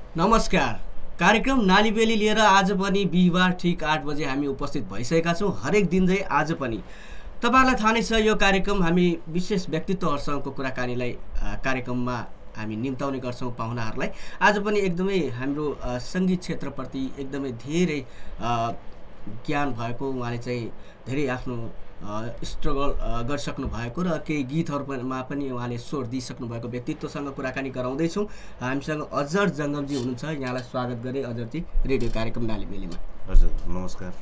नमस्कार। कार्यक्रम नालीबेली लिएर आज पनि बिहिबार ठिक 8 बजे हामी उपस्थित भइसकेका छौँ। हरेक दिन चाहिँ आज पनि तपाईँहरूलाई थाहा नै छ, यो कार्यक्रम हामी विशेष व्यक्तित्वहरूसँगको कुराकानीलाई कार्यक्रममा हामी निम्ताउने गर्छौँ पाहुनाहरूलाई। आज पनि एकदमै हाम्रो सङ्गीत क्षेत्रप्रति एकदमै धेरै ज्ञान भएको, उहाँले चाहिँ धेरै आफ्नो स्ट्रगल गरिसक्नु भएको र केही गीतहरूमा पनि उहाँले स्वर दिइसक्नु भएको व्यक्तित्वसँग कुराकानी गराउँदैछौँ। हामीसँग अजर जङ्गमजी हुनुहुन्छ। यहाँलाई स्वागत गरे अजरजी रेडियो कार्यक्रम नालीबेलीमा। हजुर नमस्कार।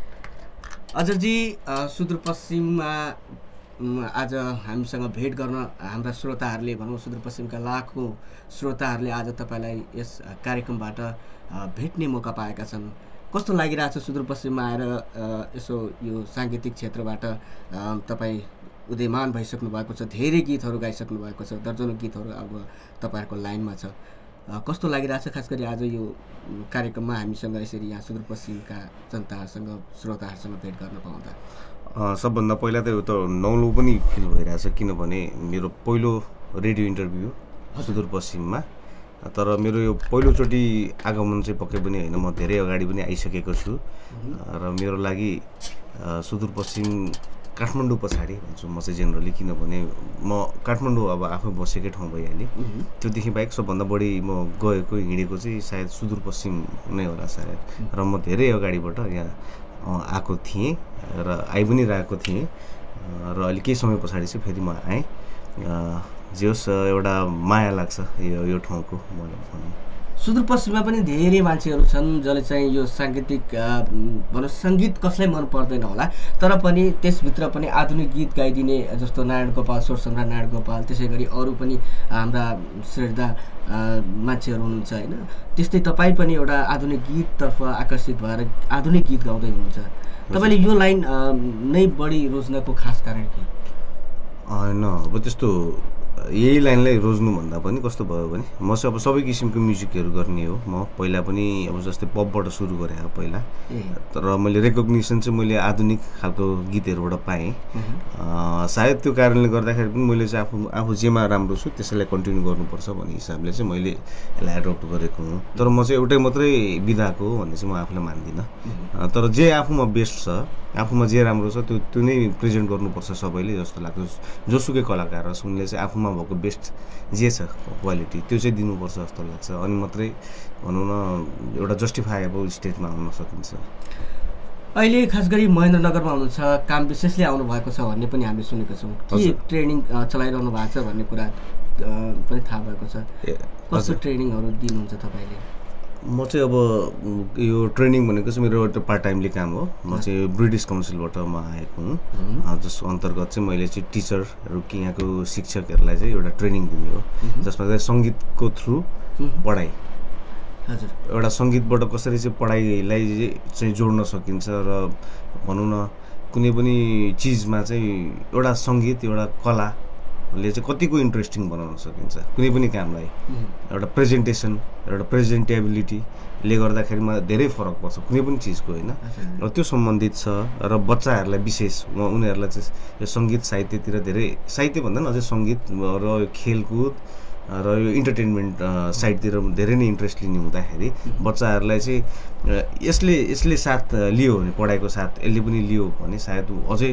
अजरजी, सुदूरपश्चिममा आज हामीसँग भेट गर्न हाम्रा श्रोताहरूले, भनौँ सुदूरपश्चिमका लाखौँ श्रोताहरूले आज तपाईँलाई यस कार्यक्रमबाट भेट्ने मौका पाएका छन्। कस्तो लागिरहेछ सुदूरपश्चिममा आएर यसो यो साङ्गीतिक क्षेत्रबाट तपाईँ उदयमान भइसक्नु भएको छ, धेरै गीतहरू गाइसक्नु भएको छ, दर्जनौँ गीतहरू अब तपाईँहरूको लाइनमा छ। कस्तो लागिरहेछ खास गरी आज यो कार्यक्रममा हामीसँग यसरी यहाँ सुदूरपश्चिमका जनताहरूसँग श्रोताहरूसँग भेट गर्न पाउँदा? सबभन्दा पहिला त यो त नौलो पनि फिल भइरहेछ, किनभने मेरो पहिलो रेडियो इन्टरभ्यू सुदूरपश्चिममा। तर मेरो यो पहिलोचोटि आगमन चाहिँ पक्कै पनि होइन, म धेरै अगाडि पनि आइसकेको छु र मेरो लागि सुदूरपश्चिम काठमाडौँ पछाडि भन्छु म चाहिँ जेनरली, किनभने म काठमाडौँ अब आफै बसेकै ठाउँ भइहालेँ। त्योदेखि बाहेक सबभन्दा बढी म गएको हिँडेको चाहिँ सायद सुदूरपश्चिम नै होला सायद। र म धेरै अगाडिबाट यहाँ आएको थिएँ र आइ पनि रहेको थिएँ र अहिले केही समय पछाडि चाहिँ फेरि म आएँ। जे होस्, एउटा माया लाग्छ यो ठाउँको मलाई भनौँ। सुदूरपश्चिममा पनि धेरै मान्छेहरू छन् जसले चाहिँ यो साङ्गीतिक भनौँ सङ्गीत कसलाई मन पर्दैन होला, तर पनि त्यसभित्र पनि आधुनिक गीत गाइदिने जस्तो नारायण गोपाल, स्वर सम्राट नारायण गोपाल, त्यसै गरी अरू पनि हाम्रा श्रद्धा मान्छेहरू हुनुहुन्छ होइन। त्यस्तै तपाईँ पनि एउटा आधुनिक गीततर्फ आकर्षित भएर आधुनिक गीत गाउँदै हुनुहुन्छ। तपाईँले यो लाइन नै बढी रोज्नको खास कारण के? होइन, अब त्यस्तो यही लाइनलाई रोज्नुभन्दा पनि कस्तो भयो भने म चाहिँ अब सबै किसिमको म्युजिकहरू गर्ने हो। म पहिला पनि अब जस्तै पपबाट सुरु गरेँ पहिला, तर मैले रेकग्निसन चाहिँ मैले आधुनिक खालको गीतहरूबाट पाएँ। सायद त्यो कारणले गर्दाखेरि पनि मैले चाहिँ आफू जेमा राम्रो छु त्यसैलाई कन्टिन्यू गर्नुपर्छ भन्ने हिसाबले चाहिँ मैले यसलाई एडप्ट गरेको हुँ। तर म चाहिँ एउटै मात्रै विधाको हो भन्ने चाहिँ म आफूलाई मान्दिनँ। तर जे आफूमा बेस्ट छ, आफूमा जे राम्रो छ त्यो नै प्रेजेन्ट गर्नुपर्छ सबैले जस्तो लाग्छ। जोसुकै कलाकार होस्, उनले चाहिँ आफूमा भएको बेस्ट जे छ क्वालिटी त्यो चाहिँ दिनुपर्छ जस्तो लाग्छ, अनि मात्रै भनौँ न एउटा जस्टिफाएबल स्टेजमा आउन सकिन्छ। अहिले खास गरी महेन्द्रनगरमा हुनुहुन्छ, काम विशेषले आउनुभएको छ भन्ने पनि हामीले सुनेको छौँ। के ट्रेनिङ चलाइरहनु भएको छ भन्ने कुरा पनि थाहा भएको छ। कस्तो ट्रेनिङहरू दिनुहुन्छ तपाईँले? म चाहिँ अब यो ट्रेनिङ भनेको चाहिँ मेरो एउटा पार्ट टाइमली काम हो। म चाहिँ ब्रिटिस काउन्सिलबाट म आएको हुँ, जसको अन्तर्गत चाहिँ मैले चाहिँ टिचरहरू कि यहाँको शिक्षकहरूलाई चाहिँ एउटा ट्रेनिङ दिने हो, जसमा चाहिँ सङ्गीतको थ्रु पढाइ। हजुर, एउटा सङ्गीतबाट कसरी चाहिँ पढाइलाई चाहिँ जोड्न सकिन्छ र भनौँ न कुनै पनि चिजमा चाहिँ एउटा सङ्गीत, एउटा कलाले चाहिँ कतिको इन्ट्रेस्टिङ बनाउन सकिन्छ कुनै पनि कामलाई। एउटा प्रेजेन्टेसन, एउटा प्रेजेन्टेबिलिटीले गर्दाखेरिमा धेरै फरक पर्छ कुनै पनि चिजको होइन। र त्यो सम्बन्धित छ र बच्चाहरूलाई विशेष उनीहरूलाई चाहिँ यो सङ्गीत साहित्यतिर धेरै, साहित्य भन्दा पनि अझै सङ्गीत र खेलकुद र यो इन्टरटेनमेन्ट साइडतिर धेरै नै इन्ट्रेस्ट लिने हुँदाखेरि बच्चाहरूलाई चाहिँ यसले साथ लियो भने, पढाइको साथ यसले पनि लियो भने सायद अझै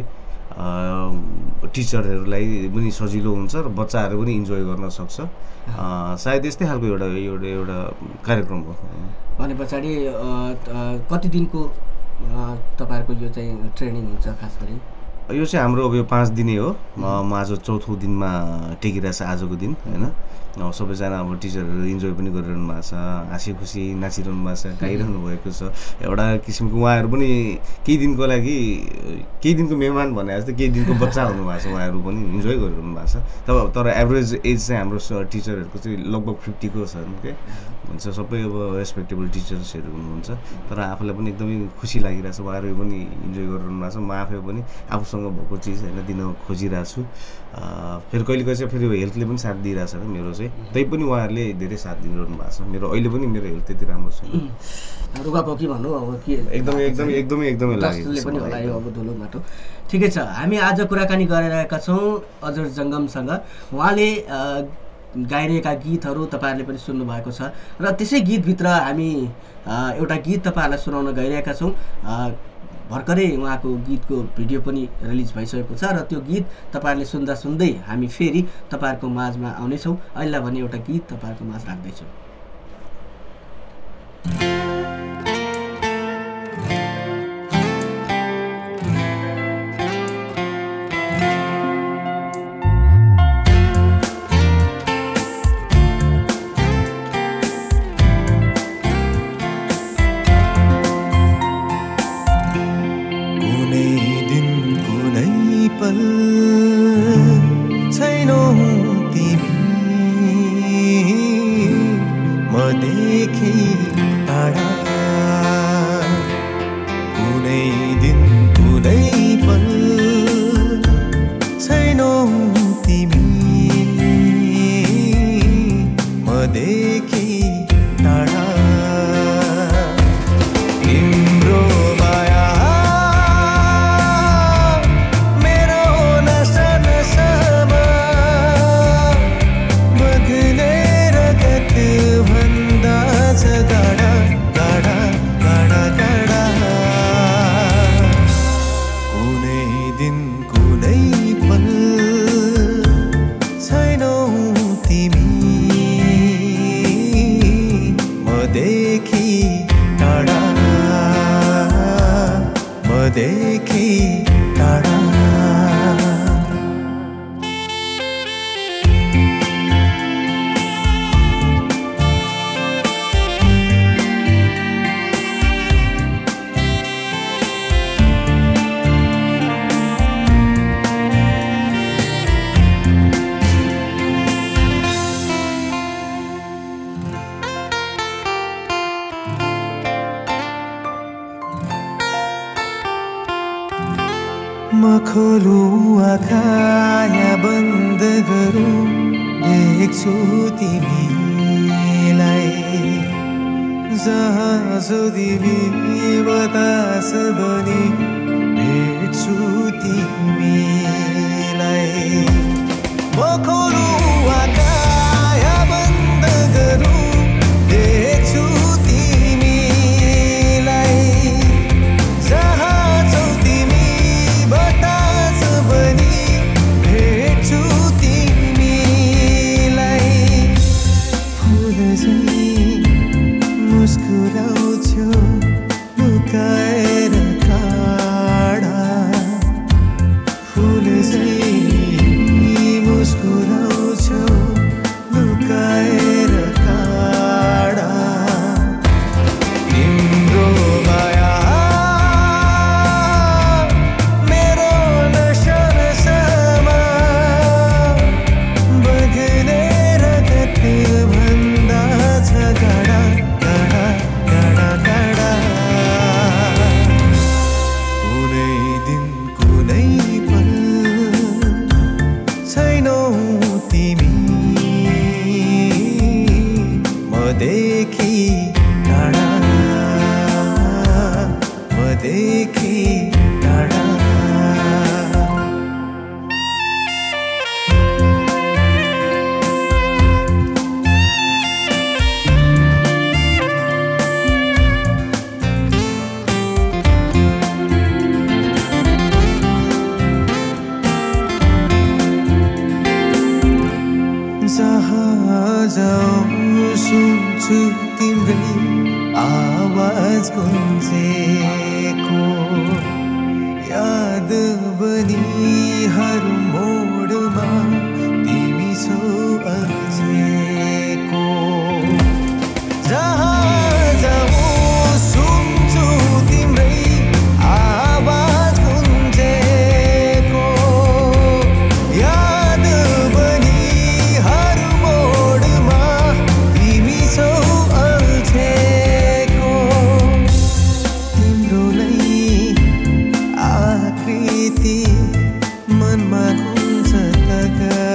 टिचरहरूलाई पनि सजिलो हुन्छ र बच्चाहरू पनि इन्जोय गर्न सक्छ। सायद यस्तै खालको एउटा कार्यक्रम हो। भने पछाडि कति दिनको तपाईँहरूको यो चाहिँ ट्रेनिङ हुन्छ? खास गरी यो चाहिँ हाम्रो अब यो 5 दिने हो। म आज चौथो दिनमा टेकिरहेछ आजको दिन होइन। सबैजना अब टिचरहरू इन्जोय पनि गरिरहनु भएको छ, हाँसी खुसी नाचिरहनु भएको छ, गाइरहनु भएको छ। एउटा किसिमको उहाँहरू पनि केही दिनको लागि, केही दिनको मेहमान भने जस्तो केही दिनको बच्चा हुनुभएको छ, उहाँहरू पनि इन्जोय गरिरहनु भएको छ। तर एभरेज एज चाहिँ हाम्रो टिचरहरूको चाहिँ लगभग 50 को छन् के भन्छ। सबै अब रेस्पेक्टेबल टिचर्सहरू हुनुहुन्छ, तर आफूलाई पनि एकदमै खुसी लागिरहेछ, उहाँहरू पनि इन्जोय गरिरहनु भएको छ। म आफै पनि आफूसँग भएको चिज होइन दिन खोजिरहेको छु। फेरि कहिले चाहिँ फेरि हेल्थले पनि साथ दिइरहेछ मेरो चाहिँ, त्यही पनि उहाँहरूले धेरै साथ दिइरहनु भएको छ। मेरो अहिले पनि मेरो हेल्थ त्यति राम्रो छैन, रुगापोकी भनौँ अब के एकदमै लाग्यो पनि होला यो अब धुलो माटो। ठिकै छ, हामी आज कुराकानी गरिरहेका छौँ अजर जङ्गमसँग। उहाँले गाइरहेका गीतहरू तपाईँहरूले पनि सुन्नुभएको छ र त्यसै गीतभित्र हामी एउटा गीत तपाईँहरूलाई सुनाउन गइरहेका छौँ। भर्खरै उहाँको गीतको भिडियो पनि रिलिज भइसकेको छ र त्यो गीत तपाईँहरूले सुन्दा सुन्दै हामी फेरि तपाईँहरूको माझमा आउनेछौँ। अहिले भने एउटा गीत तपाईँहरूको माझ राख्दैछौँ। खोलूं आँखा या बन्द गरूं देख्छु तिमीलाई जहाँसो तिमी बतास बनी भेट्छु तिमीलाई म खोलूं आँखा या बन्द गरूं देख्छु तिमीलाई जहाँ छौ तिमी बतास बनी भेट्छु तिमीलाई फुल झैं मुस्कुराउँछौ लुकाएर काँडा फुल झैं मुस्कुराउँछौ लुकाएर काँडा तिम्रो माया मेरो नशा नशामा बग्ने रगत भन्दा छ गाडा गाडा गाडा गाडा कुनै दिन कुनै पल छैनौ तिमी मदेखि टाढा मदेखि टाढा जहाँ जाऊँ सुन्छु तिम्रै आवाज गुन्जेको याद बनी हर मोडमा तिमी छौ अल्झेको जहाँ जाऊँ सुन्छु तिम्रै आवाज गुन्जेको याद बनी हर मोडमा तिमी छौ अल्झेको तिम्रो नै आकृति मनमा घुम्छ तका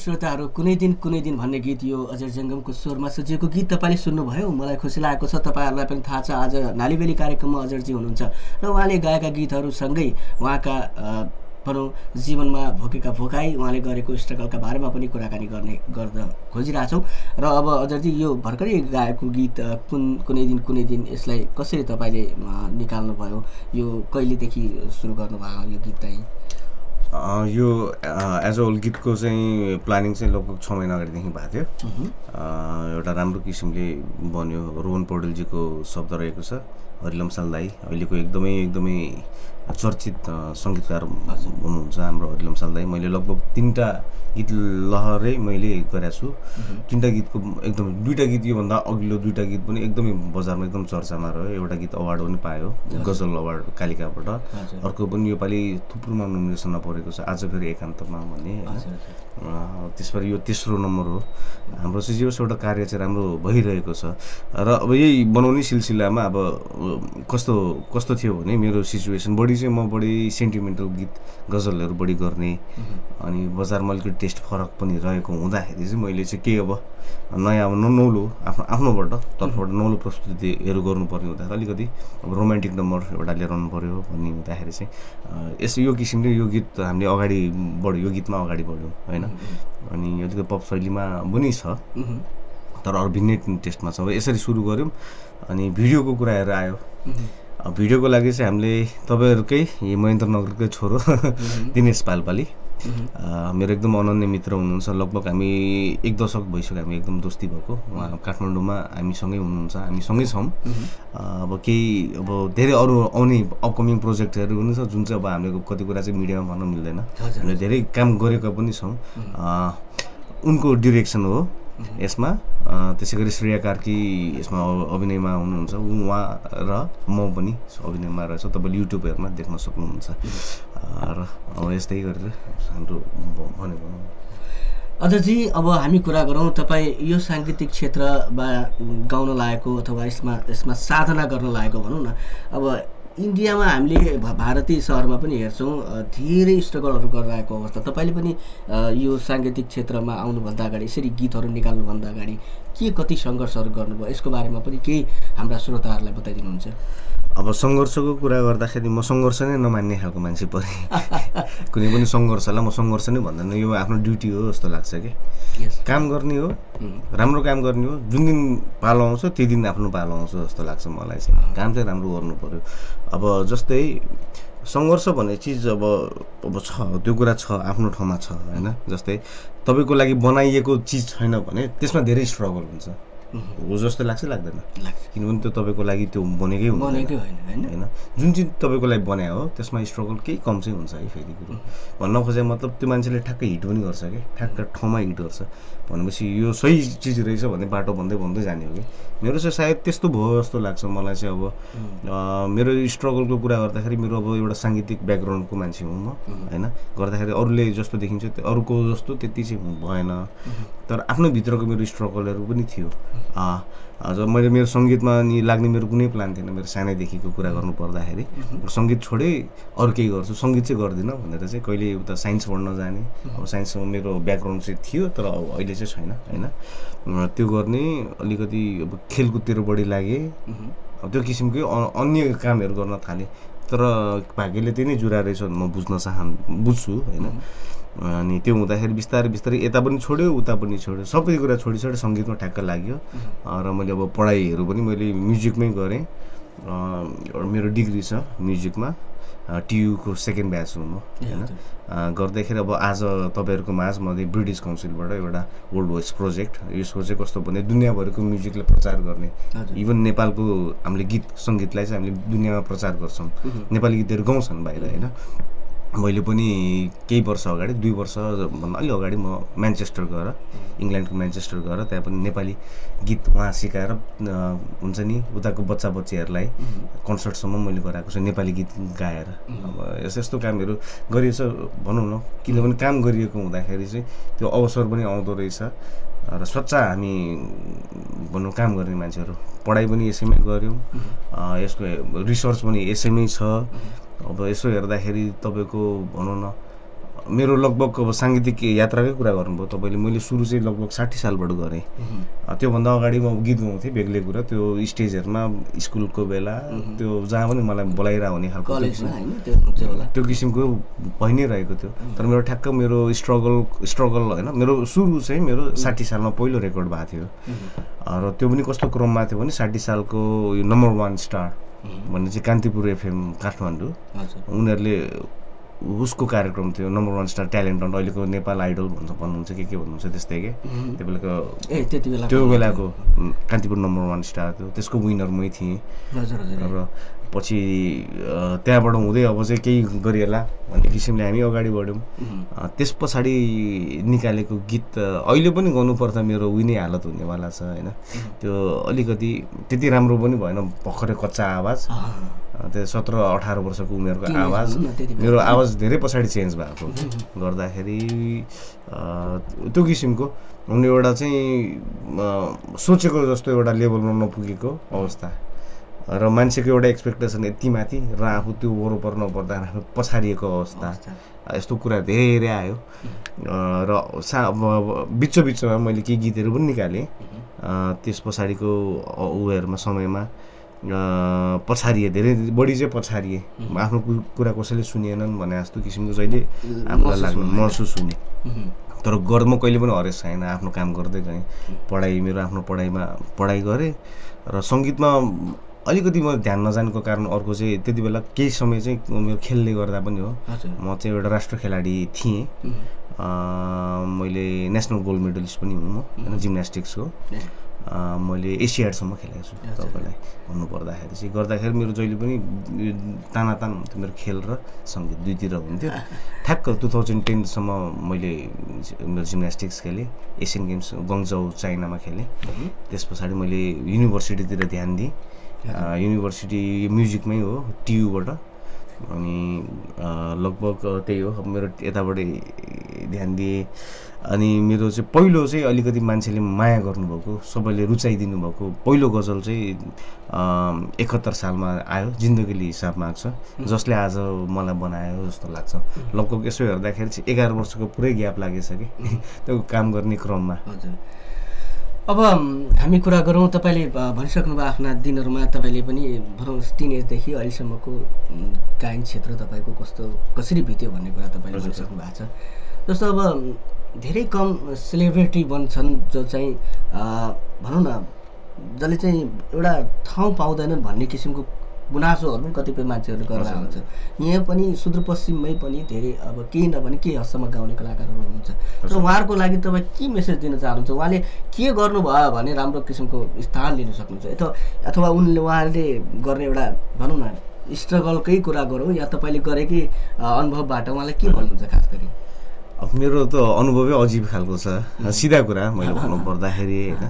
श्रोताहरू, कुनै दिन भन्ने गीत यो अजर जङ्गमको स्वरमा सजिएको गीत तपाईँले सुन्नुभयो। मलाई खुसी लागेको छ, तपाईँहरूलाई पनि थाहा छ आज नालीबेली कार्यक्रममा अजरजी हुनुहुन्छ र उहाँले गाएका गीतहरूसँगै उहाँका भनौँ जीवनमा भोगेका भोकाइ, उहाँले गरेको स्ट्रगलका बारेमा पनि कुराकानी गर्न खोजिरहेछौँ। र अब अजरजी यो भर्खरै गाएको गीत कुनै दिन यसलाई कसरी तपाईँले निकाल्नुभयो, यो कहिलेदेखि सुरु गर्नुभयो यो गीत चाहिँ? यो एज अ होल गीतको चाहिँ प्लानिङ चाहिँ लगभग 6 महिना अगाडिदेखि भएको थियो। एउटा राम्रो किसिमले बन्यो। रोहन पौडेलजीको शब्द रहेको छ, हरिलम सालदाई अहिलेको एकदमै चर्चित सङ्गीतकार हुनुहुन्छ हाम्रो हरिलम सालदाई। मैले लगभग 3टा गीत लहरै मैले गरेको छु। 3टा गीतको एकदम 2टा गीत योभन्दा अघिल्लो 2टा गीत पनि एकदमै बजारमा एकदम चर्चामा रह्यो। एउटा गीत अवार्ड पनि पायो, गजल अवार्ड कालिकाबाट। अर्को पनि योपालि थुप्रोमा नोमिनेसनमा परेको छ, आज फेरि एकान्तमा भन्ने। त्यसबाट यो तेस्रो नम्बर हो। हाम्रो चाहिँ जे होस् एउटा कार्य चाहिँ राम्रो भइरहेको छ। र अब यही बनाउने सिलसिलामा अब कस्तो थियो भने मेरो सिचुएसन म बढी सेन्टिमेन्टल गीत गजलहरू बढी गर्ने, अनि बजारमा अलिकति टेस्ट फरक पनि रहेको हुँदाखेरि चाहिँ मैले चाहिँ के अब नयाँ अब नौलो आफ्नोबाट तर्फबाट नौलो प्रस्तुतिहरू गर्नुपर्ने हुँदाखेरि अलिकति अब रोमान्टिक नम्बर एउटा लिएर आउनु पऱ्यो भन्ने हुँदाखेरि चाहिँ यो किसिमले यो गीत हामीले अगाडि बढ्यो, यो गीतमा अगाडि बढ्यौँ होइन। अनि अलिकति पप शैलीमा पनि छ तर अरू भिन्नै टेस्टमा छ। अब यसरी सुरु गऱ्यौँ। अनि भिडियोको कुराहरू आयो। भिडियोको लागि चाहिँ हामीले तपाईँहरूकै महेन्द्रनगरकै छोरो दिनेश पालपाली मेरो एकदम अनन्य मित्र हुनुहुन्छ। लगभग हामी 1 दशक भइसक्यो हामी एकदम दोस्ती भएको। उहाँ काठमाडौँमा हामीसँगै हुनुहुन्छ, हामी सँगै छौँ। अब धेरै अरू आउने अपकमिङ प्रोजेक्टहरू पनि छ जुन चाहिँ अब हामीले कति कुरा चाहिँ मिडियामा भन्न मिल्दैन। हामीले धेरै काम गरेका पनि छौँ। उनको डिरेक्सन हो यसमा। त्यसै गरी श्रेया कार्की यसमा अभिनयमा हुनुहुन्छ। उहाँ र म पनि अभिनयमा रहेछ, तपाईँले युट्युबहरूमा देख्न सक्नुहुन्छ। र अब यस्तै गरेर हाम्रो भनेको। अजरजी, अब हामी कुरा गरौँ, तपाईँ यो साङ्गीतिक क्षेत्रमा गाउन लागेको अथवा यसमा साधना गर्न लागेको भनौँ न। अब इन्डियामा हामीले भारतीय सहरमा पनि हेर्छौँ धेरै स्ट्रगलहरू गरिरहेको अवस्था। तपाईँले पनि यो साङ्गीतिक क्षेत्रमा आउनुभन्दा अगाडि, यसरी गीतहरू निकाल्नुभन्दा अगाडि कति सङ्घर्षहरू गर्नुभयो, यसको बारेमा पनि केही हाम्रा श्रोताहरूलाई बताइदिनुहुन्छ? अब सङ्घर्षको कुरा गर्दाखेरि म सङ्घर्ष नै नमान्ने खालको मान्छे परेँ। कुनै पनि सङ्घर्षलाई म सङ्घर्ष नै भन्दैन, यो आफ्नो ड्युटी हो जस्तो लाग्छ कि। काम गर्ने हो, राम्रो काम गर्ने हो, जुन दिन पालो आउँछ त्यो दिन आफ्नो पालो आउँछ जस्तो लाग्छ मलाई चाहिँ। काम चाहिँ राम्रो गर्नु पऱ्यो। अब जस्तै सङ्घर्ष भन्ने चिज अब छ, त्यो कुरा छ, आफ्नो ठाउँमा छ होइन। जस्तै तपाईँको लागि बनाइएको चिज छैन भने त्यसमा धेरै स्ट्रगल हुन्छ हो जस्तो लाग्छ लाग्दैन? किनभने त्यो तपाईँको लागि त्यो बनेकै होइन। जुन चिज तपाईँको लागि बनायो हो त्यसमा स्ट्रगल केही कम चाहिँ हुन्छ है। फेरि कुरो भन्न खोजेको मतलब त्यो मान्छेले ठ्याक्कै हिट पनि गर्छ कि, ठ्याक्क ठाउँमा हिट गर्छ भनेपछि यो सही चिज रहेछ भन्ने बाटो भन्दै जाने हो कि। मेरो चाहिँ सायद त्यस्तो भयो जस्तो लाग्छ मलाई चाहिँ। अब मेरो स्ट्रगलको कुरा गर्दाखेरि मेरो अब एउटा साङ्गीतिक ब्याकग्राउन्डको मान्छे हुँ म होइन। गर्दाखेरि अरूले जस्तो देखिन्छ अरूको जस्तो त्यति चाहिँ भएन, तर आफ्नो भित्रको मेरो स्ट्रगलहरू पनि थियो। मैले मेरो सङ्गीतमा नि लाग्ने मेरो कुनै प्लान थिएन। मेरो सानैदेखिको कुरा गर्नु पर्दाखेरि सङ्गीत छोडेँ अरू केही गर्छु, सङ्गीत चाहिँ गर्दिनँ भनेर चाहिँ कहिले उता साइन्स पढ्न जाने। अब साइन्समा मेरो ब्याकग्राउन्ड चाहिँ थियो तर अब अहिले चाहिँ छैन होइन। त्यो गर्ने अलिकति अब खेलकुदतिर बढी लागेँ। त्यो किसिमकै अन्य कामहरू गर्न थालेँ। तर भाग्यले त्यही नै जुरा रहेछ म बुझ्छु होइन। अनि त्यो हुँदाखेरि बिस्तारै यता पनि छोड्यो उता पनि छोड्यो, सबै कुरा छोडी सङ्गीतमा ठ्याक्क लाग्यो। र मैले अब पढाइहरू पनि मैले म्युजिकमै गरेँ। मेरो डिग्री छ म्युजिकमा, टियुको 2nd ब्याच हुँ म होइन। गर्दाखेरि अब आज तपाईँहरूको माझ मैले ब्रिटिस काउन्सिलबाट एउटा वर्ल्ड भोइस प्रोजेक्ट, यसको चाहिँ कस्तो भने दुनियाँभरिको म्युजिकलाई प्रचार गर्ने। इभन नेपालको हामीले गीत सङ्गीतलाई चाहिँ हामीले दुनियाँमा प्रचार गर्छौँ। नेपाली गीतहरू गाउँछन् बाहिर होइन। मैले पनि केही वर्ष अगाडि 2 वर्षभन्दा अलि अगाडि म म्यान्चेस्टर गएर, इङ्ल्यान्डको म्यान्चेस्टर गएर त्यहाँ पनि नेपाली गीत उहाँ सिकाएर हुन्छ नि उताको बच्चाबच्चीहरूलाई कन्सर्टसम्म मैले गराएको छु नेपाली गीत गाएर। अब यस्तो कामहरू गरिएछ भनौँ न। किनभने काम गरिएको हुँदाखेरि चाहिँ त्यो अवसर पनि आउँदो रहेछ। र सच्चा हामी भनौँ काम गर्ने मान्छेहरू, पढाइ पनि यसैमै गऱ्यौँ, यसको रिसर्च पनि यसैमै छ। अब यसो हेर्दाखेरि तपाईँको भनौँ न मेरो लगभग अब साङ्गीतिक यात्राकै कुरा गर्नुभयो तपाईँले। मैले सुरु चाहिँ लगभग 60 सालबाट गरेँ। त्योभन्दा अगाडि म गीत गाउँथेँ, बेग्लै कुरा। त्यो स्टेजहरूमा स्कुलको बेला त्यो जहाँ पनि मलाई बोलाइरह हुने खालको त्यो किसिमको भइ नै रहेको थियो। तर मेरो ठ्याक्क मेरो स्ट्रगल होइन, मेरो सुरु चाहिँ मेरो 60 सालमा पहिलो रेकर्ड भएको थियो। र त्यो पनि कस्तो क्रममा थियो भने 60 सालको यो नम्बर 1 स्टार भन्ने चाहिँ कान्तिपुर एफएम काठमाडौँ, उनीहरूले उसको कार्यक्रम थियो नम्बर 1 स्टार ट्यालेन्ट हन्ट। अहिलेको नेपाल आइडल भन्नुहुन्छ के भन्नुहुन्छ त्यस्तै के त्यो बेलाको कान्तिपुर नम्बर 1 स्टार थियो, त्यसको विनर मै थिएँ। र पछि त्यहाँबाट हुँदै अब चाहिँ केही गरिएला भन्ने किसिमले हामी अगाडि बढ्यौँ। त्यस पछाडि निकालेको गीत अहिले पनि गर्नुपर्दा मेरो विनै हालत हुनेवाला छ होइन। त्यो अलिकति त्यति राम्रो पनि भएन, भर्खरै कच्चा आवाज, त्यो 17-18 वर्षको उमेरको आवाज। मेरो आवाज धेरै पछाडि चेन्ज भएको गर्दाखेरि त्यो किसिमको हुने एउटा चाहिँ सोचेको जस्तो एउटा लेभलमा नपुगेको अवस्था र मान्छेको एउटा एक्सपेक्टेसन यति माथि र आफू त्यो वरपर नपर्दा आफू पछाडिएको अवस्था, यस्तो कुरा धेरै आयो। र बिचमा मैले केही गीतहरू पनि निकालेँ। त्यस पछाडिको उयोहरूमा समयमा पछाडिए, धेरै बढी चाहिँ पछाडिए। आफ्नो कुरा कसैले सुनिएनन् भने जस्तो किसिमको जहिले आफूलाई लाग्नु महसुस हुने। तर म कहिले पनि हरेस छैन, आफ्नो काम गर्दै गएँ। मेरो आफ्नो पढाइ गरेँ र सङ्गीतमा अलिकति म ध्यान नजानुको कारण अर्को चाहिँ त्यति बेला केही समय चाहिँ मेरो खेलले गर्दा पनि हो, म चाहिँ एउटा राष्ट्र खेलाडी थिएँ। मैले नेसनल गोल्ड मेडलिस्ट पनि हुँ म होइन, जिम्नास्टिक्सको। मैले एसियाडसम्म खेलेको छु। तपाईँलाई भन्नुपर्दाखेरि चाहिँ गर्दाखेरि मेरो जहिले पनि तानातान हुन्थ्यो मेरो खेल र सङ्गीत दुईतिर हुन्थ्यो। ठ्याक्क 2010सम्म मैले मेरो जिम्नास्टिक्स खेलेँ, एसियन गेम्स गङ्जाउ चाइनामा खेलेँ। त्यस पछाडि मैले युनिभर्सिटीतिर ध्यान दिएँ। युनिभर्सिटी म्युजिकमै हो, टियुबाट। अनि लगभग त्यही हो मेरो यताबाटै ध्यान दिएँ। अनि मेरो चाहिँ पहिलो चाहिँ अलिकति मान्छेले माया गर्नुभएको, सबैले रुचाइदिनु भएको पहिलो गजल चाहिँ 71 सालमा आयो, जिन्दगीले हिसाब माग्छ, जसले आज मलाई बनायो जस्तो लाग्छ। लगभग यसो हेर्दाखेरि चाहिँ 11 वर्षको पुरै ग्याप लागेछ कि त्यो काम गर्ने क्रममा। अब हामी कुरा गरौँ, तपाईँले भनिसक्नुभयो आफ्ना दिनहरूमा तपाईँले पनि भनौँ टिनेजदेखि अहिलेसम्मको गायन क्षेत्र तपाईँको कसरी बित्यो भन्ने कुरा तपाईँले भनिसक्नु भएको छ। जस्तो अब धेरै कम सेलिब्रिटी बन्छन् जो चाहिँ भनौँ न जसले चाहिँ एउटा ठाउँ पाउँदैनन् भन्ने किसिमको गुनासोहरू पनि कतिपय मान्छेहरूले गरेर हुन्छ। यहाँ पनि सुदूरपश्चिममै पनि धेरै अब केही नभने केही हदसम्म गाउने कलाकारहरू हुनुहुन्छ। तर उहाँहरूको लागि तपाईँ के मेसेज दिन चाहनुहुन्छ? उहाँले के गर्नुभयो भने राम्रो किसिमको स्थान लिन सक्नुहुन्छ, अथवा उहाँले गर्ने एउटा भनौँ न स्ट्रगलकै कुरा गरौँ या तपाईँले गरेकै अनुभवबाट उहाँलाई के भन्नुहुन्छ खास गरी? अब मेरो त अनुभवै अजीब खालको छ, सिधा कुरा मैले भन्नुपर्दाखेरि होइन।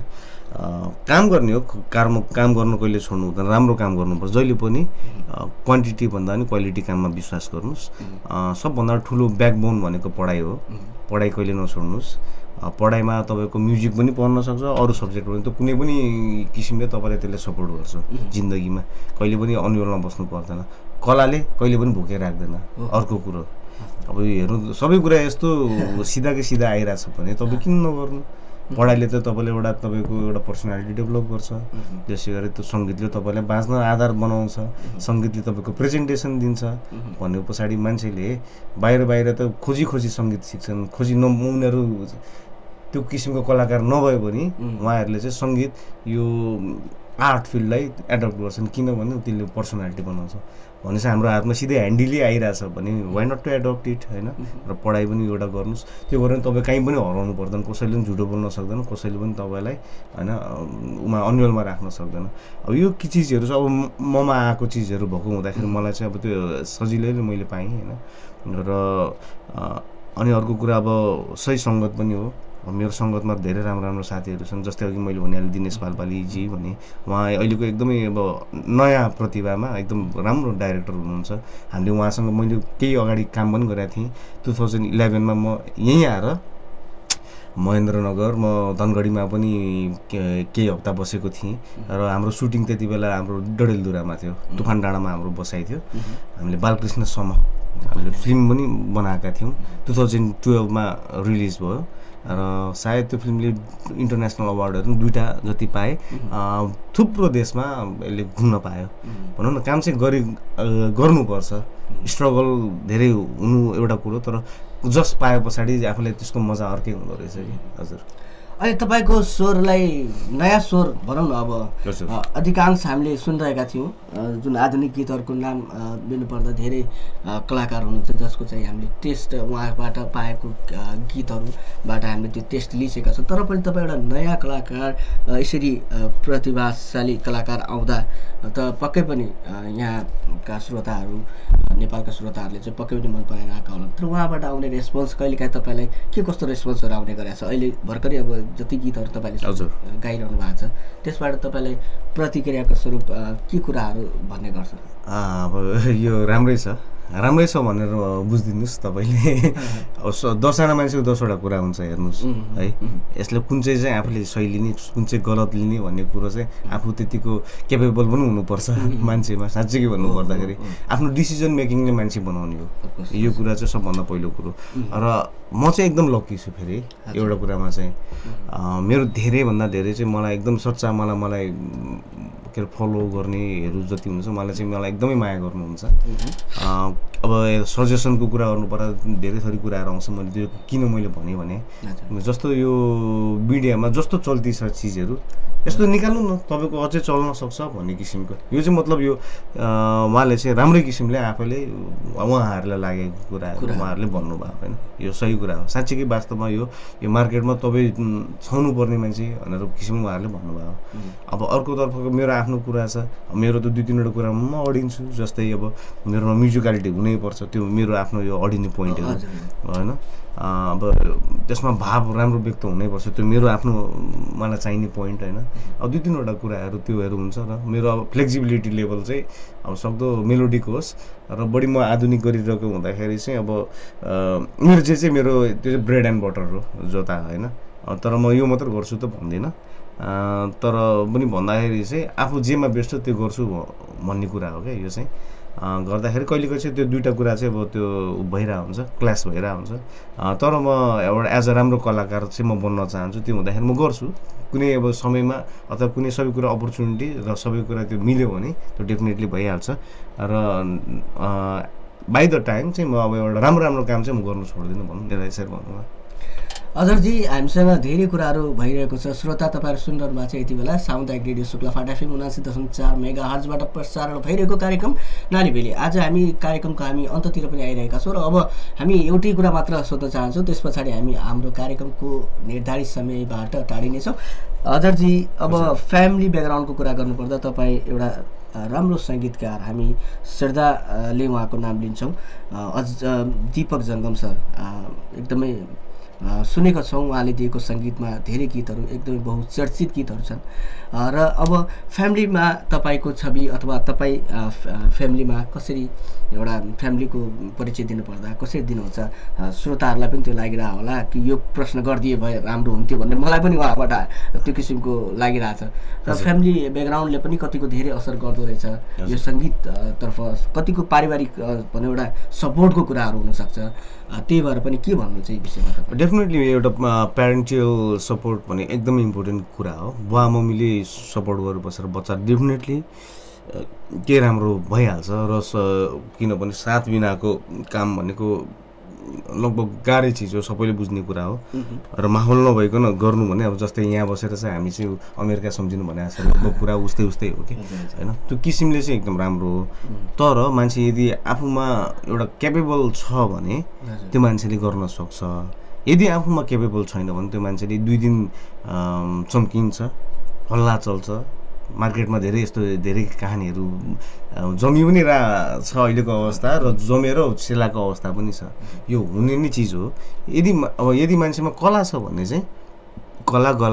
काम गर्ने हो, काम गर्न कहिले छोड्नु हुँदैन, राम्रो काम गर्नुपर्छ जहिले पनि। क्वान्टिटी भन्दा पनि क्वालिटी काममा विश्वास गर्नुहोस्। सबभन्दा ठुलो ब्याकबोन भनेको पढाइ हो, पढाइ कहिले नछोड्नुहोस्। पढाइमा तपाईँको म्युजिक पनि पढ्न सक्छ, अरू सब्जेक्ट पनि, त कुनै पनि किसिमले तपाईँलाई त्यसले सपोर्ट गर्छ जिन्दगीमा। कहिले पनि अन्यलमा बस्नु पर्दैन, कलाले कहिले पनि भोकै राख्दैन। अर्को कुरो अब हेर्नु, सबै कुरा यस्तो सिधाकै सिधा आइरहेछ भने तपाईँ किन नगर्नु? पढाइले त तपाईँले तपाईँको एउटा पर्सनालिटी डेभलप गर्छ, त्यसै गरी त्यो सङ्गीतले तपाईँलाई बाँच्न आधार बनाउँछ, सङ्गीतले तपाईँको प्रेजेन्टेसन दिन्छ भन्ने पछाडि मान्छेले बाहिर त खोजी सङ्गीत सिक्छन्, उनीहरू त्यो किसिमको कलाकार नभए पनि उहाँहरूले चाहिँ सङ्गीत यो आर्ट फिल्डलाई एडप्ट गर्छन्, किनभने त्यसले पर्सनालिटी बनाउँछ। भनेपछि हाम्रो हातमा सिधै ह्यान्डिलै आइरहेछ भने why not to adapt it होइन। र पढाइ पनि एउटा गर्नुहोस्, त्यो गरेर तपाईँ कहीँ पनि हराउनु पर्दैन, कसैले पनि झुटो बोल्न सक्दैन, कसैले पनि तपाईँलाई होइन अन्यलमा राख्न सक्दैन। अब यो के चिजहरू चाहिँ अब ममा आएको चिजहरू भएको हुँदाखेरि मलाई चाहिँ अब त्यो सजिलैले मैले पाएँ होइन। र अनि अर्को कुरा अब सही सङ्गत पनि हो। मेरो सङ्गतमा धेरै राम्रो साथीहरू छन्, जस्तै अघि मैले भनिहालेँ दिनेश पालपालीजी भने, उहाँ अहिलेको एकदमै अब नयाँ प्रतिभामा एकदम राम्रो डाइरेक्टर हुनुहुन्छ। हामीले उहाँसँग मैले केही अगाडि काम पनि गरेको थिएँ। 2011मा म यहीँ आएर महेन्द्रनगर म धनगढीमा पनि केही हप्ता बसेको थिएँ र हाम्रो सुटिङ त्यति बेला हाम्रो डडेलधुरामा थियो तुफान डाँडामा हाम्रो बसाइ थियो हामीले बालकृष्ण सम हामीले फिल्म पनि बनाएका थियौँ 2012मा रिलिज भयो र सायद त्यो फिल्मले इन्टरनेसनल अवार्डहरू 2टा जति पाए थुप्रो देशमा यसले घुम्न पायो भनौँ न काम चाहिँ गर्नुपर्छ स्ट्रगल धेरै हुनु एउटा कुरो तर जस पाए पछाडि आफूलाई त्यसको मजा अर्कै हुँदो रहेछ कि हजुर अहिले तपाईँको स्वरलाई नयाँ स्वर भनौँ न अब अधिकांश हामीले सुनिरहेका थियौँ जुन आधुनिक गीतहरूको नाम लिनुपर्दा धेरै कलाकार हुनुहुन्छ जसको चाहिँ हामीले टेस्ट उहाँबाट पाएको गीतहरूबाट हामीले त्यो टेस्ट लिइसकेका छौँ तर पनि तपाईँ एउटा नयाँ कलाकार यसरी प्रतिभाशाली कलाकार आउँदा त पक्कै पनि यहाँका श्रोताहरू नेपालका श्रोताहरूले चाहिँ पक्कै पनि मन पराइरहेका होला तर उहाँबाट आउने रेस्पोन्स कहिलेकाहीँ तपाईँलाई के कस्तो रेस्पोन्सहरू आउने गरेको छ अहिले भर्खरै अब जति गीतहरू तपाईँले गाइरहनु भएको छ त्यसबाट तपाईँलाई प्रतिक्रियाको स्वरूप के कुराहरू भन्ने गर्छ अब यो राम्रै छ भनेर बुझिदिनुहोस् तपाईँले अब 10जना मान्छेको 10वटा कुरा हुन्छ हेर्नुहोस् है यसले कुन चाहिँ आफूले सही लिने कुन चाहिँ गलत लिने भन्ने कुरो चाहिँ आफू त्यतिको केपेबल पनि हुनुपर्छ मान्छेमा साँच्चै भन्नु पर्दाखेरि आफ्नो डिसिजन मेकिङले मान्छे बनाउने हो यो कुरा चाहिँ सबभन्दा पहिलो कुरो र म चाहिँ एकदम लकी छु फेरि एउटा कुरामा चाहिँ मेरो धेरैभन्दा धेरै चाहिँ मलाई एकदम सच्चा मलाई के अरे फलो गर्नेहरू जति हुन्छ मलाई एकदमै माया गर्नुहुन्छ अब सजेसनको कुरा गर्नु पर्दा धेरै थरी कुराहरू आउँछ मैले त्यो किन मैले भने जस्तो यो मिडियामा जस्तो चल्ती छ चिजहरू यस्तो निकाल्नु न तपाईँको अझै चल्न सक्छ भन्ने किसिमको यो चाहिँ मतलब यो उहाँले चाहिँ राम्रै किसिमले आफैले उहाँहरूलाई लागेको कुराहरू उहाँहरूले भन्नुभयो होइन यो सही कुरा हो साँच्चीकै वास्तवमा यो मार्केटमा तपाईँ छाउनुपर्ने मान्छे भनेर किसिमले उहाँहरूले भन्नुभयो अब अर्कोतर्फको मेरो आफ्नो कुरा छ मेरो त 2-3वटा कुरामा म अडिन्छु जस्तै अब मेरोमा म्युजिकलिटी हुनैपर्छ त्यो मेरो आफ्नो यो अडिने पोइन्टहरू होइन अब त्यसमा भाव राम्रो व्यक्त हुनैपर्छ त्यो मेरो आफ्नो मलाई चाहिने पोइन्ट होइन अब 2-3वटा कुराहरू त्योहरू हुन्छ र मेरो अब फ्लेक्सिबिलिटी लेभल चाहिँ अब सक्दो मेलोडिक होस् र बढी म आधुनिक गरिरहेको हुँदाखेरि चाहिँ अब मेरो चाहिँ मेरो त्यो चाहिँ ब्रेड एन्ड बटर हो जोता होइन तर म यो मात्र गर्छु त भन्दिनँ तर पनि भन्दाखेरि चाहिँ आफू जेमा बेस्ट त्यो गर्छु भन्ने कुरा हो क्या यो चाहिँ गर्दाखेरि कहिलेको चाहिँ त्यो 2टा कुरा चाहिँ अब त्यो भइरहेको हुन्छ क्लास भइरहेको हुन्छ तर म एउटा एज अ राम्रो कलाकार चाहिँ म बन्न चाहन्छु त्यो हुँदाखेरि म गर्छु कुनै अब समयमा अथवा कुनै सबै कुरा अपर्च्युनिटी र सबै कुरा त्यो मिल्यो भने त्यो डेफिनेटली भइहाल्छ र बाई द टाइम चाहिँ म अब एउटा राम्रो काम चाहिँ म गर्नु छोड्दिनँ भनौँ यसलाई यसरी भन्नुमा अजरजी हामीसँग धेरै कुराहरू भइरहेको छ श्रोता तपाईँहरू सुनिरहनु भएको छ यति बेला सामुदायिक रेडियो शुक्लाफाट FM 79.4 मेगाहर्जबाट प्रसारण भइरहेको कार्यक्रम नालीबेली आज हामी कार्यक्रमको अन्ततिर पनि आइरहेका छौँ र अब हामी एउटै कुरा मात्र सोध्न चाहन्छौँ त्यस पछाडि हामी हाम्रो कार्यक्रमको निर्धारित समयबाट टाढिनेछौँ अजरजी अब फ्यामिली ब्याकग्राउन्डको कुरा गर्नुपर्दा तपाईँ एउटा राम्रो सङ्गीतकार हामी श्रद्धाले उहाँको नाम लिन्छौँ दीपक जङ्गम सर एकदमै सुनेको छौँ उहाँले दिएको सङ्गीतमा धेरै गीतहरू एकदमै बहुचर्चित गीतहरू छन् र अब फ्यामिलीमा तपाईँको छवि अथवा तपाईँ फ्यामिलीमा कसरी एउटा फ्यामिलीको परिचय दिनुपर्दा कसरी दिनुहुन्छ श्रोताहरूलाई पनि त्यो लागिरहेको होला कि यो प्रश्न गरिदिए भए राम्रो हुन्थ्यो भन्ने मलाई पनि उहाँबाट त्यो किसिमको लागिरहेछ र फ्यामिली ब्याकग्राउन्डले पनि कतिको धेरै असर गर्दो रहेछ यो सङ्गीततर्फ कतिको पारिवारिक भन्ने एउटा सपोर्टको कुराहरू हुनसक्छ त्यही भएर पनि के भन्नुहुन्छ यी विषयमा तपाईँ डेफिनेटली एउटा प्यारेन्टियल सपोर्ट भने एकदमै इम्पोर्टेन्ट कुरा हो बुवा मम्मीले सपोर्ट गरेर बसेर बच्चा डेफिनेटली के राम्रो भइहाल्छ र किनभने साथ बिनाको काम भनेको लगभग गाह्रै चिज हो सबैले बुझ्ने कुरा हो र माहौल नभइकन गर्नु भने अब जस्तै यहाँ बसेर चाहिँ हामी चाहिँ अमेरिका सम्झिनु भने जस्तो लगभग कुरा उस्तै हो कि होइन त्यो किसिमले चाहिँ एकदम राम्रो हो तर मान्छे यदि आफूमा एउटा क्यापेबल छ भने त्यो मान्छेले गर्न सक्छ यदि आफूमा केपेबल छैन भने त्यो मान्छेले 2 दिन चम्किन्छ हल्ला चल्छ मार्केटमा धेरै कहानीहरू जमी पनि छ अहिलेको अवस्था र जमेर सेलाको अवस्था पनि छ यो हुने नै चिज हो यदि मान्छेमा कला छ भने चाहिँ कला गला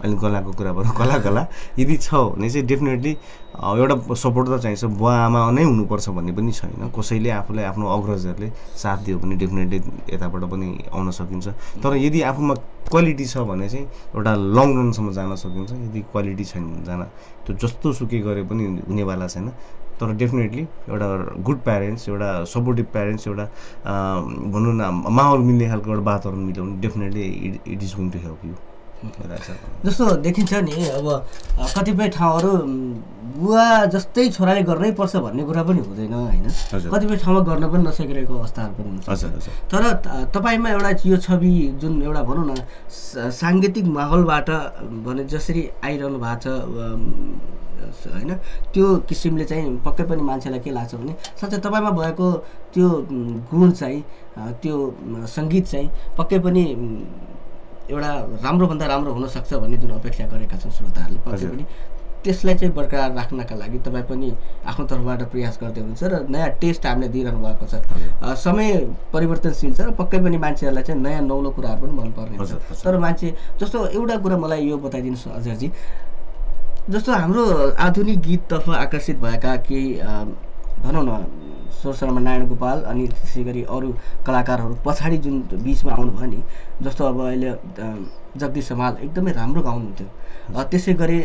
अहिले गलाको कुरा भनौँ कला यदि छ भने चाहिँ डेफिनेटली एउटा सपोर्ट त चाहिन्छ बुवा आमा नै हुनुपर्छ भन्ने पनि छैन कसैले आफूलाई आफ्नो अग्रजहरूले साथ दियो भने डेफिनेटली यताबाट पनि आउन सकिन्छ तर यदि आफूमा क्वालिटी छ भने चाहिँ एउटा लङ रनसम्म जान सकिन्छ यदि क्वालिटी छैन जान त्यो जस्तो सुकै गरे पनि हुनेवाला छैन तर डेफिनेटली एउटा गुड प्यारेन्ट्स एउटा सपोर्टिभ प्यारेन्ट्स एउटा भनौँ न माहौल मिल्ने खालको एउटा वातावरण मिल्यो भने definitely it is going to help you जस्तो देखिन्छ नि अब कतिपय ठाउँहरू बुवा जस्तै छोराले गर्नै पर्छ भन्ने कुरा पनि हुँदैन होइन कतिपय ठाउँमा गर्न पनि नसकिरहेको अवस्थाहरू पनि हुन्छ तर तपाईँमा एउटा यो छवि जुन एउटा भनौँ न साङ्गीतिक माहौलबाट भने जसरी आइरहनु भएको छ होइन त्यो किसिमले चाहिँ पक्कै पनि मान्छेलाई के लाग्छ भने साँच्चै तपाईँमा भएको त्यो गुण चाहिँ त्यो सङ्गीत चाहिँ पक्कै पनि एउटा राम्रोभन्दा राम्रो हुनसक्छ भन्ने जुन अपेक्षा गरेका छन् श्रोताहरूले पक्कै पनि त्यसलाई चाहिँ बरकरार राख्नका लागि तपाईँ पनि आफ्नो तर्फबाट प्रयास गर्दै हुनुहुन्छ र नयाँ टेस्ट हामीले दिइरहनु भएको छ समय परिवर्तनशील छ र पक्कै पनि मान्छेहरूलाई चाहिँ नयाँ नौलो कुराहरू पनि मनपर्ने हुन्छ तर मान्छे जस्तो एउटा कुरा मलाई यो बताइदिनुहोस् अजरजी जस्तो हाम्रो आधुनिक गीततर्फ आकर्षित भएका केही भनौँ न स्वर शर्मा नारायण गोपाल अनि त्यसै गरी अरू कलाकारहरू पछाडि जुन बिचमा आउनुभयो नि जस्तो अब अहिले जगदीश समाल एकदमै राम्रो गाउनुहुन्थ्यो त्यसै गरी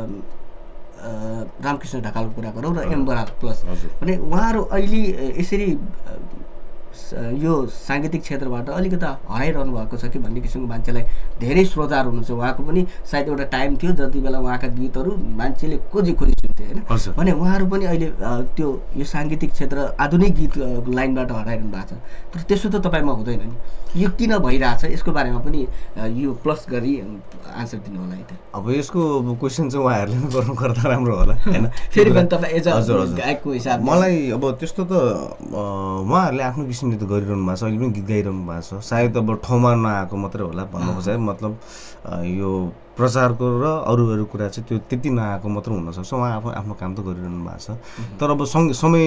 रामकृष्ण ढकालको कुरा गरौँ र एम बराल प्लस भने उहाँहरू अहिले यसरी यो साङ्गीतिक क्षेत्रबाट अलिकता हराइरहनु भएको छ कि भन्ने किसिमको मान्छेलाई धेरै श्रोताहरू हुनुहुन्छ उहाँको पनि सायद एउटा टाइम थियो जति बेला उहाँका गीतहरू मान्छेले खोजी सुन्थे होइन भने उहाँहरू पनि अहिले त्यो यो साङ्गीतिक क्षेत्र आधुनिक गीत लाइनबाट हराइरहनु भएको छ तर त्यसो त तपाईँमा हुँदैन नि यो किन भइरहेछ यसको बारेमा पनि यो प्लस गरी आन्सर दिनु होला है अब यसको क्वेसन चाहिँ उहाँहरूले नै गर्नु गर्दा राम्रो होला होइन फेरि पनि तपाईँ एज अ गायकको हिसाब मलाई अब त्यस्तो त उहाँहरूले आफ्नो किसिमले त गरिरहनु भएको छ अहिले पनि गीत गाइरहनु भएको छ सायद अब ठाउँमा नआएको मात्रै होला भन्नु खोजेँ मतलब यो प्रचारको र अरू कुरा चाहिँ त्यो त्यति नआएको मात्र हुनसक्छ उहाँ आफ्नो काम त गरिरहनु भएको छ तर अब समय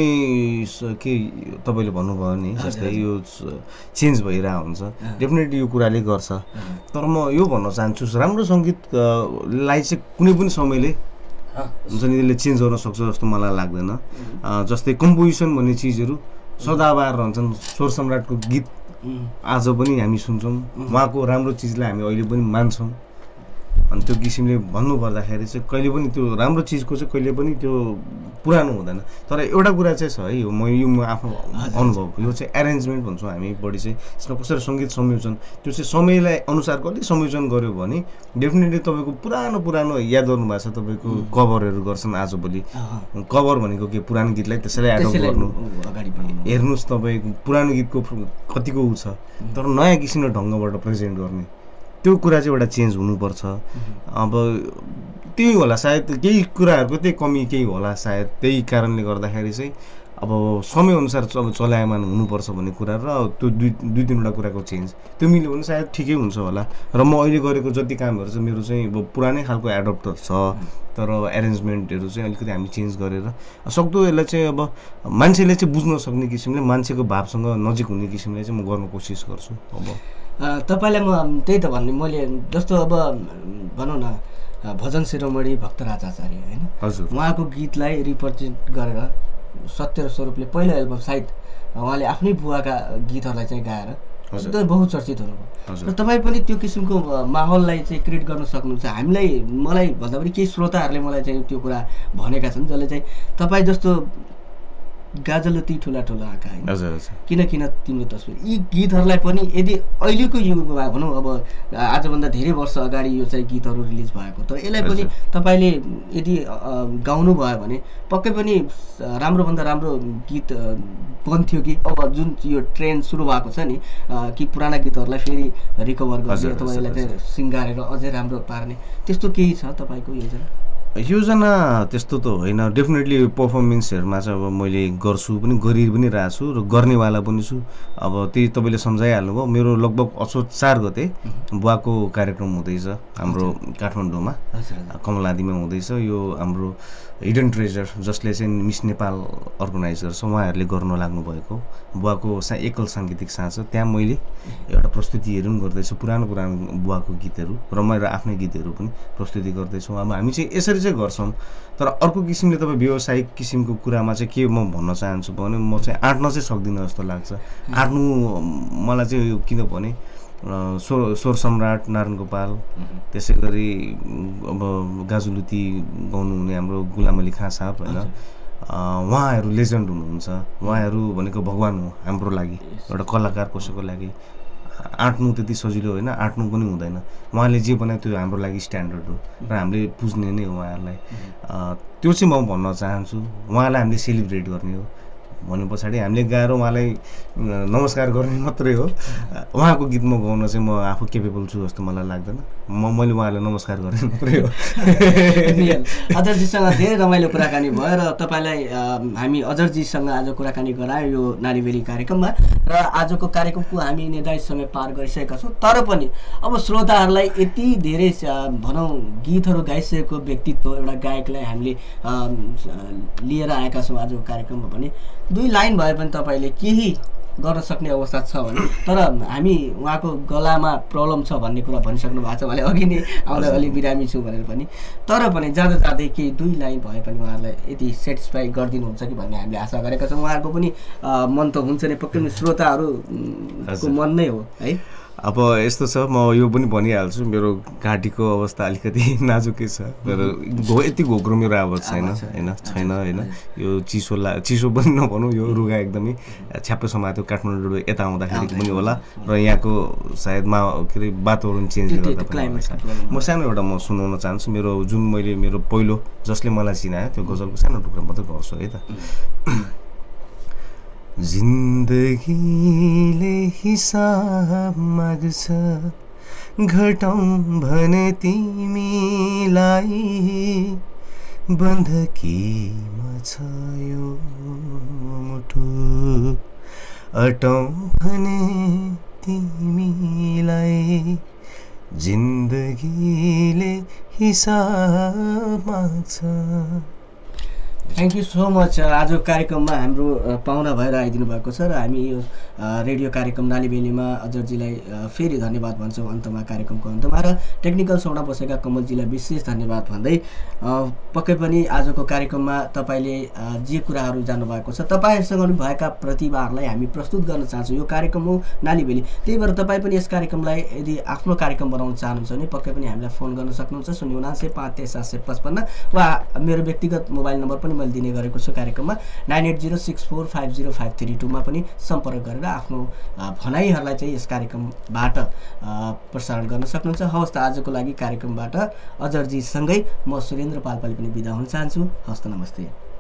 के तपाईँले भन्नुभयो नि जस्तै यो चेन्ज भइरहेको हुन्छ डेफिनेटली यो कुराले गर्छ तर म यो भन्न चाहन्छु राम्रो सङ्गीतलाई चाहिँ कुनै पनि समयले हुन्छ नि त्यसले चेन्ज गर्न सक्छ जस्तो मलाई लाग्दैन जस्तै कम्पोजिसन भन्ने चिजहरू सदाबहार रहन्छन् स्वर सम्राटको गीत आज पनि हामी सुन्छौँ उहाँको राम्रो चिजलाई हामी अहिले पनि मान्छौँ अनि त्यो किसिमले भन्नुपर्दाखेरि चाहिँ कहिले पनि त्यो राम्रो चिजको चाहिँ कहिले पनि त्यो पुरानो हुँदैन तर एउटा कुरा चाहिँ छ है यो म आफ्नो अनुभव यो चाहिँ एरेन्जमेन्ट भन्छौँ हामी बढी चाहिँ यसमा कसरी सङ्गीत संयोजन त्यो चाहिँ समयलाई अनुसारको अलिक संयोजन गर्यो भने डेफिनेटली तपाईँको पुरानो याद गर्नु भएको छ तपाईँको कभरहरू गर्छन् आजभोलि कभर भनेको के पुरानो गीतलाई त्यसैले एडप्ट गर्नु हेर्नुहोस् तपाईँको पुरानो गीतको कतिको ऊ छ तर नयाँ किसिमको ढङ्गबाट प्रेजेन्ट गर्ने त्यो कुरा चाहिँ एउटा चेन्ज हुनुपर्छ अब त्यही होला सायद केही कुराहरूको त्यही कमी केही होला सायद त्यही कारणले गर्दाखेरि चाहिँ अब समयअनुसार चलायमान हुनुपर्छ भन्ने कुरा र त्यो दुई तिनवटा कुराको चेन्ज त्यो मिल्यो भने सायद ठिकै हुन्छ होला र म अहिले गरेको जति कामहरू चाहिँ मेरो चाहिँ अब पुरानै खालको एडप्ट छ तर एरेन्जमेन्टहरू चाहिँ अलिकति हामी चेन्ज गरेर सक्दो यसलाई चाहिँ अब मान्छेले चाहिँ बुझ्न सक्ने किसिमले मान्छेको भावसँग नजिक हुने किसिमले चाहिँ म गर्न कोसिस गर्छु अब तपाईँलाई म त्यही त भन्ने मैले जस्तो अब भनौँ न भजन शिरोमणि भक्तराज आचार्य होइन उहाँको गीतलाई रिप्रेजेन्ट गरेर सत्य र स्वरूपले पहिलो एल्बम सायद उहाँले आफ्नै बुवाका गीतहरूलाई चाहिँ गाएर एकदमै बहुचर्चित हुनुभयो र तपाईँ पनि त्यो किसिमको माहौललाई चाहिँ क्रिएट गर्न सक्नुहुन्छ मलाई भन्दा पनि केही श्रोताहरूले मलाई चाहिँ त्यो कुरा भनेका छन् जसले चाहिँ तपाईँ जस्तो गाजलती ठुला आँखा होइन किन तिम्रो तस्बिर यी गीतहरूलाई पनि यदि अहिलेको युगमा भनौँ अब आजभन्दा धेरै वर्ष अगाडि यो चाहिँ गीतहरू रिलिज भएको तर यसलाई पनि तपाईँले यदि गाउनु भयो भने पक्कै पनि राम्रोभन्दा राम्रो गीत बन्थ्यो कि अब जुन यो ट्रेन्ड सुरु भएको छ नि कि पुराना गीतहरूलाई फेरि रिकभर गर्ने अथवा यसलाई चाहिँ सिँगारेर अझै राम्रो पार्ने त्यस्तो केही छ तपाईँको योजना त्यस्तो त होइन डेफिनेटली पर्फर्मेन्सहरूमा चाहिँ अब मैले गर्छु पनि गरि पनि रहेको छु र गर्नेवाला पनि छु अब त्यही तपाईँले सम्झाइहाल्नुभयो मेरो लगभग असोज 4 गते बुवाको कार्यक्रम हुँदैछ हाम्रो काठमाडौँमा कमलादीमा हुँदैछ यो हाम्रो हिडन ट्रेजर जसले चाहिँ मिस नेपाल अर्गनाइज गर्छ उहाँहरूले गर्न लाग्नुभएको बुवाको एकल साङ्गीतिक साँझ त्यहाँ मैले एउटा प्रस्तुतिहरू पनि गर्दैछु पुरानो बुवाको गीतहरू र मेरो आफ्नै गीतहरू पनि प्रस्तुति गर्दैछौँ अब हामी चाहिँ यसरी चाहिँ गर्छौँ तर अर्को किसिमले तपाईँ व्यावसायिक किसिमको कुरामा चाहिँ के म भन्न चाहन्छु भने म चाहिँ आँट्न चाहिँ सक्दिनँ जस्तो लाग्छ आँट्नु मलाई चाहिँ यो किनभने स्वर सम्राट नारायण गोपाल त्यसै गरी अब गाजुलुती गाउनुहुने हाम्रो गुलाम अली खाँ साहब होइन उहाँहरू लेजेन्ड हुनुहुन्छ उहाँहरू भनेको भगवान हो हाम्रो लागि एउटा कलाकार कसैको लागि आँट्नु त्यति सजिलो होइन आँट्नु पनि हुँदैन उहाँले जे बनायो त्यो हाम्रो लागि स्ट्यान्डर्ड हो र हामीले बुझ्ने नै हो उहाँहरूलाई त्यो चाहिँ म भन्न चाहन्छु उहाँलाई हामीले सेलिब्रेट गर्ने हो भने पछाडि हामीले गाएर उहाँलाई नमस्कार गर्ने मात्रै हो उहाँको गीत म गाउन चाहिँ म आफू केपेबल छु जस्तो मलाई लाग्दैन मैले उहाँलाई नमस्कार गर्ने मात्रै हो अजरजीसँग धेरै रमाइलो कुराकानी भयो र तपाईँलाई हामी अजरजीसँग आज कुराकानी गरायौँ यो नारीबेली कार्यक्रममा र आजको कार्यक्रमको हामी निर्धारित समय पार गरिसकेका छौँ तर पनि अब श्रोताहरूलाई यति धेरै भनौँ गीतहरू गाइसकेको व्यक्तित्व एउटा गायकलाई हामीले लिएर आएका छौँ आजको कार्यक्रममा भने 2 लाइन भए पनि तपाईँले केही गर्न सक्ने अवस्था छ भने तर हामी उहाँको गलामा प्रब्लम छ भन्ने कुरा भनिसक्नु भएको छ उहाँले अघि नै आउँदा अलि बिरामी छु भनेर पनि तर पनि जाँदा जाँदै केही 2 लाइन भए पनि उहाँहरूलाई यति सेटिस्फाई गरिदिनुहुन्छ कि भन्ने हामीले आशा गरेका छौँ उहाँहरूको पनि मन त हुन्छ नै पक्कै पनि श्रोताहरूको मन नै हो है अब यस्तो छ म यो पनि भनिहाल्छु मेरो घाँटीको अवस्था अलिकति नाजुकै छ मेरो यति घोक्रो मेरो आवाज छैन होइन यो चिसो पनि नभनौँ यो रुगा एकदमै छ्याप्पै समात्यो काठमाडौँ यता आउँदाखेरि पनि होला र यहाँको सायद के अरे वातावरण चेन्जले गर्दा पनि म सानो एउटा म सुनाउन चाहन्छु मेरो पहिलो जसले मलाई चिनायो त्यो गजलको सानो टुक्रा मात्रै गर्छु है त जिन्दगीले हिसाब माग्छ घटाउँ भने तिमीलाई बन्धकीमा छ यो मुटु अटाउँ भने तिमीलाई जिन्दगीले हिसाब माग्छ थ्याङ्क यू सो मच आजको कार्यक्रममा हाम्रो पाहुना भएर आइदिनु भएको छ र हामी यो रेडियो कार्यक्रम नालीबेलीमा अजरजीलाई फेरि धन्यवाद भन्छौँ अन्तमा कार्यक्रमको अन्तमा र टेक्निकल सौडा बसेका कमलजीलाई विशेष धन्यवाद भन्दै पक्कै पनि आजको कार्यक्रममा तपाईँले जे कुराहरू जान्नुभएको छ तपाईँहरूसँग पनि भएका प्रतिभाहरूलाई हामी प्रस्तुत गर्न चाहन्छौँ यो कार्यक्रम हो नालीबेली त्यही भएर तपाईँ पनि यस कार्यक्रमलाई यदि आफ्नो कार्यक्रम बनाउन चाहनुहुन्छ भने पक्कै पनि हामीलाई फोन गर्न सक्नुहुन्छ 079 वा मेरो व्यक्तिगत मोबाइल नम्बर पनि मैले दिने गरेको छु कार्यक्रममा 9806450532 मा पनि सम्पर्क गरेर आफ्नो भनाइहरूलाई चाहिँ यस कार्यक्रमबाट प्रसारण गर्न सक्नुहुन्छ हवस् त आजको लागि कार्यक्रमबाट अजरजीसँगै म सुरेन्द्र पालपाली पनि बिदा हुन चाहन्छु हवस् त नमस्ते